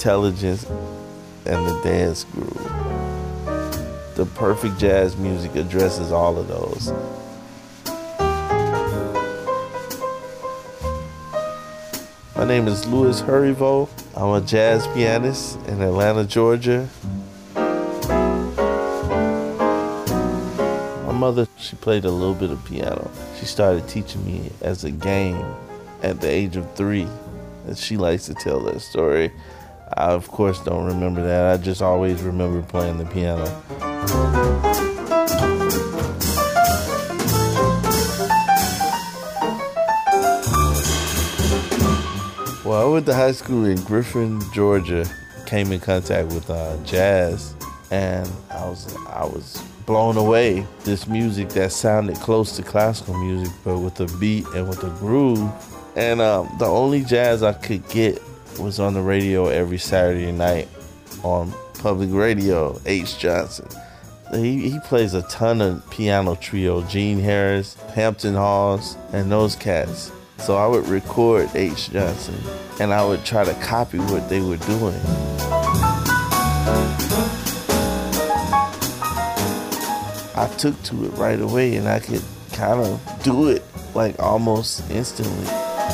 intelligence, and the dance groove. The perfect jazz music addresses all of those. My name is Louis Hurryvo. I'm a jazz pianist in Atlanta, Georgia. My mother, she played a little bit of piano. She started teaching me as a game at the age of 3. And she likes to tell that story. I, of course, don't remember that. I just always remember playing the piano. Well, I went to high school in Griffin, Georgia. Came in contact with jazz, and I was blown away. This music that sounded close to classical music, but with the beat and with the groove. And the only jazz I could get was on the radio every Saturday night on public radio, H. Johnson. He plays a ton of piano trio, Gene Harris, Hampton Halls, and those cats. So I would record H. Johnson, and I would try to copy what they were doing. I took to it right away, and I could kind of do it like almost instantly.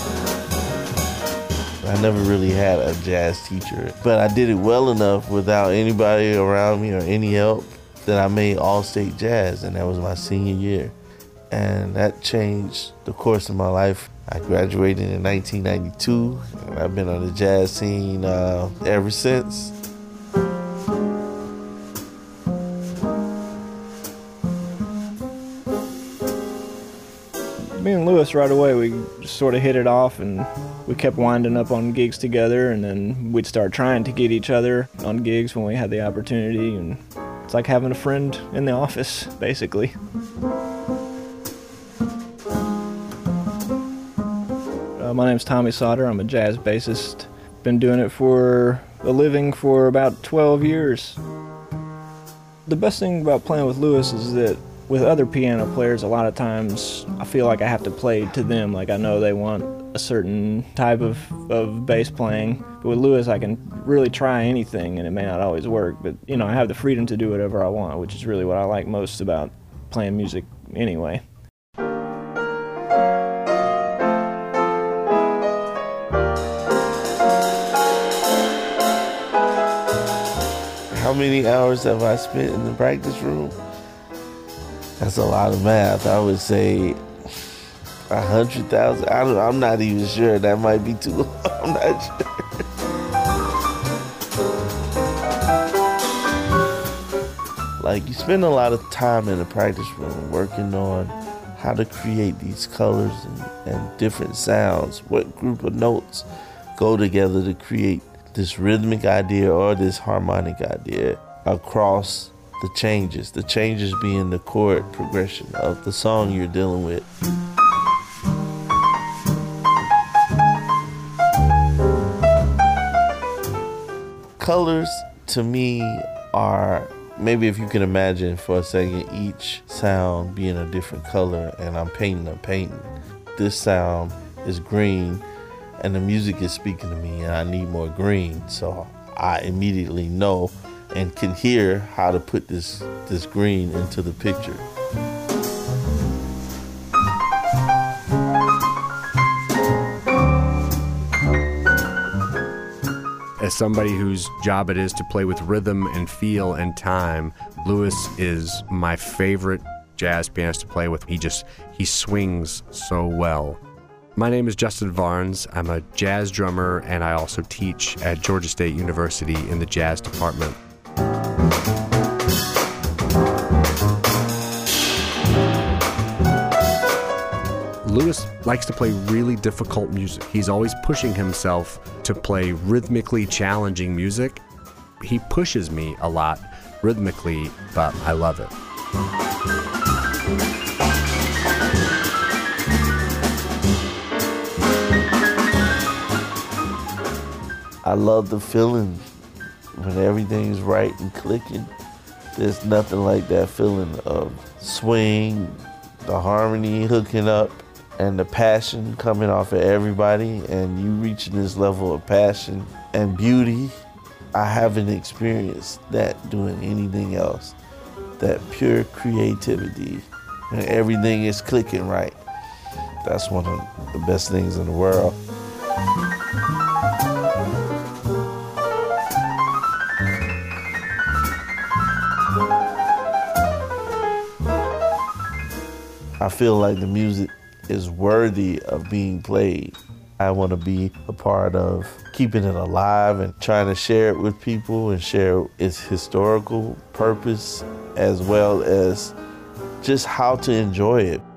I never really had a jazz teacher, but I did it well enough without anybody around me or any help that I made All-State Jazz, and that was my senior year. And that changed the course of my life. I graduated in 1992, and I've been on the jazz scene ever since. Me and Louis, right away, we just sort of hit it off, and we kept winding up on gigs together, and then we'd start trying to get each other on gigs when we had the opportunity, and it's like having a friend in the office, basically. My name's Tommy Sauter. I'm a jazz bassist. Been doing it for a living for about 12 years. The best thing about playing with Louis is that with other piano players, a lot of times I feel like I have to play to them. Like I know they want a certain type of bass playing. But with Louis, I can really try anything, and it may not always work. But, you know, I have the freedom to do whatever I want, which is really what I like most about playing music anyway. How many hours have I spent in the practice room? That's a lot of math. I would say 100,000. I'm not even sure. That might be too long. I'm not sure. Like, you spend a lot of time in the practice room working on how to create these colors and different sounds. What group of notes go together to create this rhythmic idea or this harmonic idea across the changes being the chord progression of the song you're dealing with. Colors to me are, maybe if you can imagine for a second, each sound being a different color, and I'm painting. This sound is green, and the music is speaking to me, and I need more green. So I immediately know and can hear how to put this green into the picture. As somebody whose job it is to play with rhythm and feel and time, Louis is my favorite jazz pianist to play with. He swings so well. My name is Justin Varnes. I'm a jazz drummer, and I also teach at Georgia State University in the jazz department. Louis likes to play really difficult music. He's always pushing himself to play rhythmically challenging music. He pushes me a lot rhythmically, but I love it. I love the feeling when everything's right and clicking. There's nothing like that feeling of swing, the harmony hooking up, and the passion coming off of everybody, and you reaching this level of passion and beauty I haven't experienced that doing anything else. That pure creativity, and everything is clicking right. That's one of the best things in the world. I feel like the music is worthy of being played. I want to be a part of keeping it alive and trying to share it with people and share its historical purpose as well as just how to enjoy it.